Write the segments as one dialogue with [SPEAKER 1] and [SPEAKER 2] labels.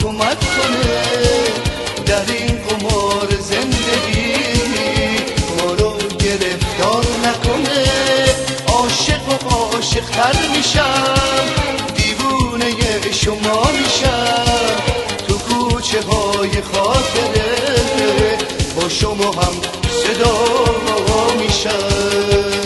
[SPEAKER 1] کمک کنه در این قمار زندگی ما رو گرفتار نکنه. عاشق و عاشق‌تر میشم، دیوونه شما میشم، تو کوچه های خاطره با شما هم صدا میشم.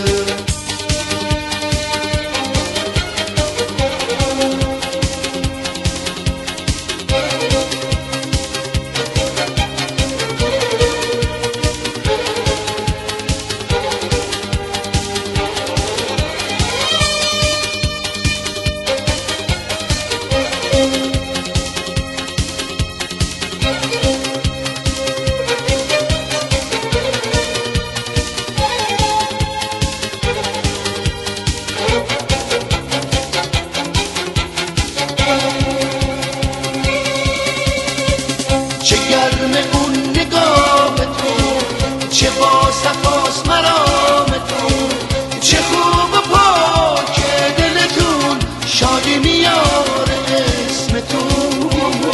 [SPEAKER 1] چه گرم اون نگاهتون، چه با صفاست مرامتون، چه خوب و پاک دلتون، شادی میاره اسمتون.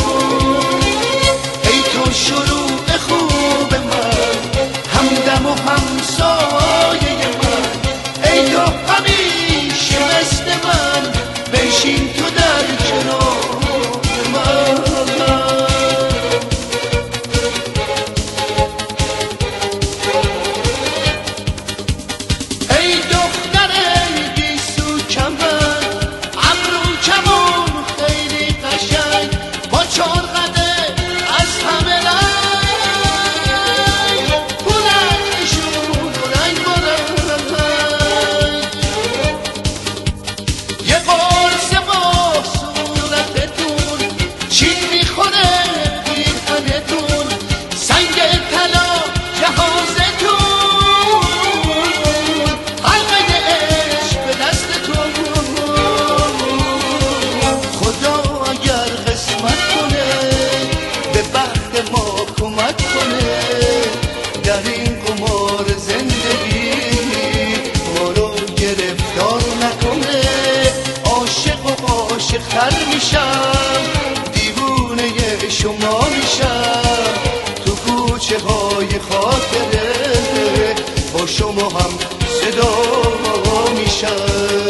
[SPEAKER 1] ای تو شروع خوب من، همدم و همسایه من، ای تو همیشه مثل من، بنشین تو در کنار من. در این قمار زندگی ما رو گرفتار نکنه. عاشق و عاشق‌تر میشم، دیوونه شما میشم، تو کوچه های خاطره با شما هم صدا میشم.